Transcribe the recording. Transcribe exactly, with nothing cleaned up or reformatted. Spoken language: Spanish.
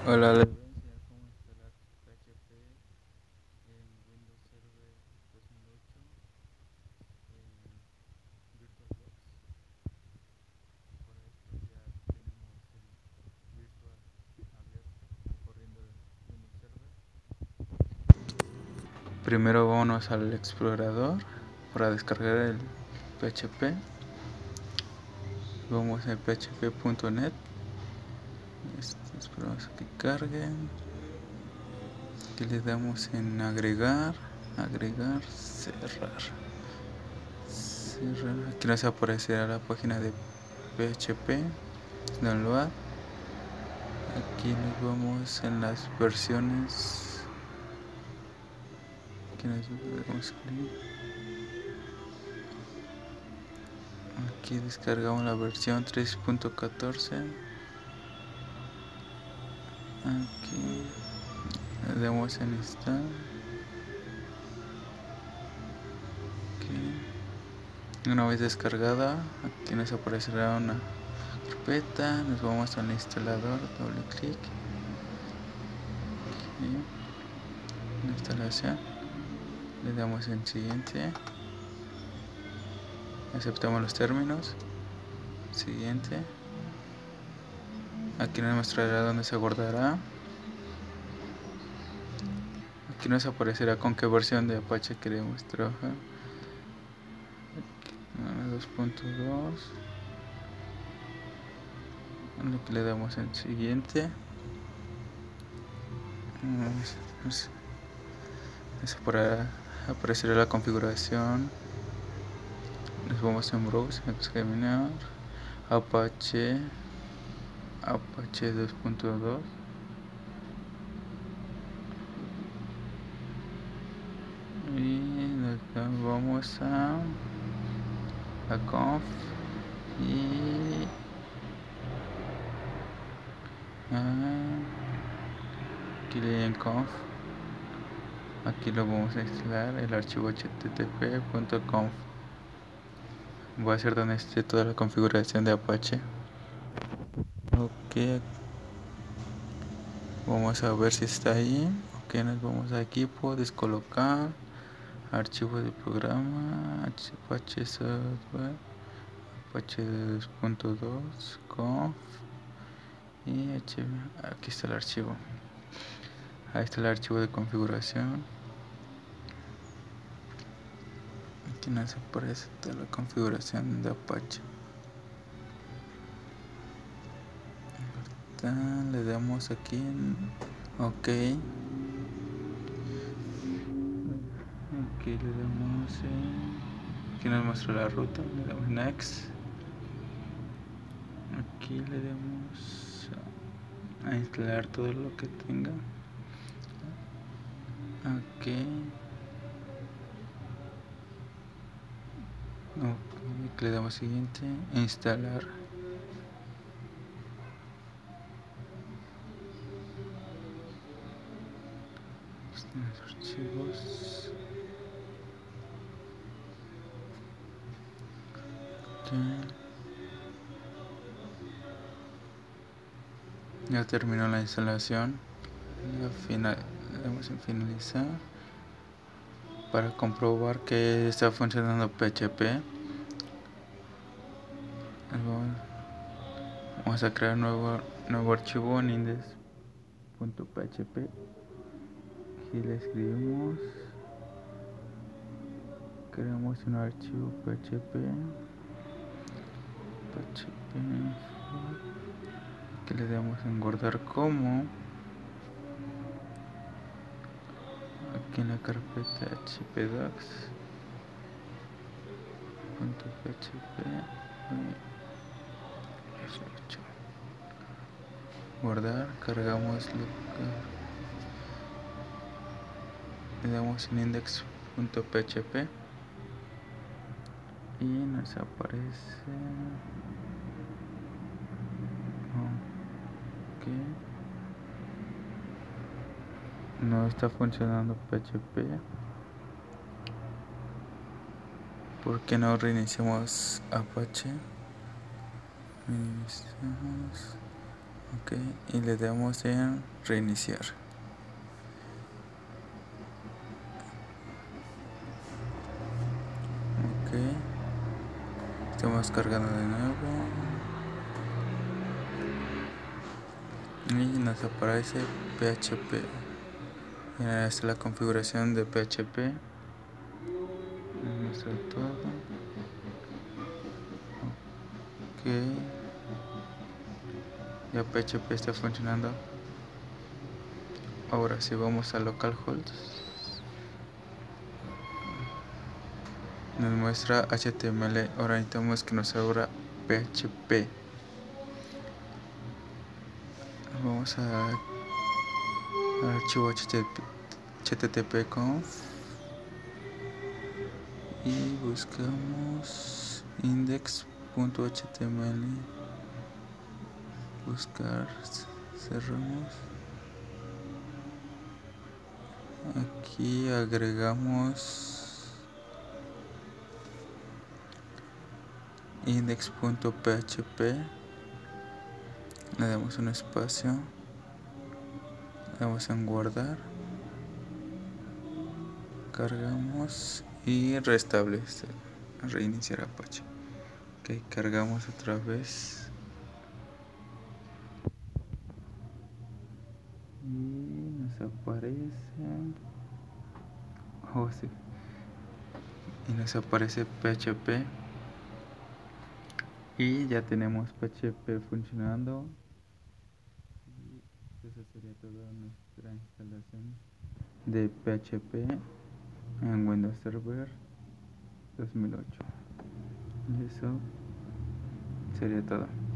Hola, les voy a enseñar cómo instalar P H P en Windows Server dos mil ocho en VirtualBox. Para esto ya tenemos el Virtual abierto corriendo el Windows Server. Primero vámonos al explorador para descargar el P H P. Vamos a p h p punto net. Esperamos a que cargue. Aquí le damos en agregar, agregar, cerrar. Cerrar. Aquí nos aparecerá la página de P H P. Download. Aquí nos vamos en las versiones. Aquí nos damos clic. Aquí descargamos la versión tres punto catorce. Aquí le damos en install. Aquí. Una vez descargada, aquí nos aparecerá una carpeta. Nos vamos al instalador, doble clic. Aquí, instalación. Le damos en siguiente. Aceptamos los términos. Siguiente. Aquí nos mostrará dónde se guardará. Aquí nos aparecerá con qué versión de Apache queremos trabajar. dos punto dos. Aquí le damos en siguiente. Nos aparecerá la configuración. Nos vamos en browser, examinar Apache Apache dos punto dos. Y nos vamos a a conf y ah, aquí le en conf. Aquí lo vamos a instalar el archivo h t t p punto conf. Va a ser donde esté toda la configuración de Apache. Ok, vamos a ver si está ahí. Ok, nos vamos a equipo, descolocar, archivo de programa, Apache software, Apache dos punto dos, conf y H. Aquí está el archivo. Ahí está el archivo de configuración. Aquí nos aparece toda la configuración de Apache. Le damos aquí en OK. Aquí le damos en... Aquí nos muestra la ruta. Le damos Next. Aquí le damos a instalar todo lo que tenga. Aquí. Aquí le damos siguiente. Instalar. Los archivos. Okay. Ya terminó la instalación. Ya final, le damos en finalizar para comprobar que está funcionando P H P. Vamos a crear un nuevo, nuevo archivo en index.php. Aquí le escribimos, creamos un archivo P H P. P H P. Aquí le damos en guardar como. Aquí en la carpeta hpdocs. .php. Guardar, cargamos lo que le damos en index.php y nos aparece ok, no está funcionando P H P. ¿Por qué no reiniciamos Apache? Reiniciamos Ok, y le damos en reiniciar. Ok, estamos cargando de nuevo y nos aparece P H P. Esta es la configuración de P H P. Muestra todo. Ok, ya P H P está funcionando. Ahora si vamos a localhost, nos muestra H T M L. Ahora necesitamos que nos abra P H P. Vamos a, al archivo H T T P conf y buscamos index.html. Buscar, cerramos. Aquí agregamos index.php, le damos un espacio, le damos en guardar, cargamos y restablecer, reiniciar Apache. Ok, cargamos otra vez y nos aparece oh, sí. y nos aparece P H P y ya tenemos P H P funcionando. Y esa sería toda nuestra instalación de P H P en Windows Server dos mil ocho. Y eso sería todo.